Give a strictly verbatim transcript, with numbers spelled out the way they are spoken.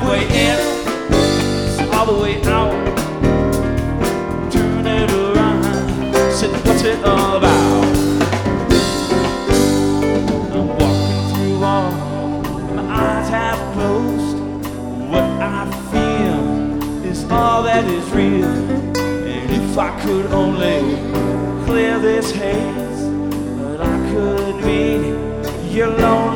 way in, it's all the way out. Turn it around, said what's it all about? I'm walking through all, my eyes half closed. What I feel is all that is real. And if I could only clear this haze, but I could be your lonely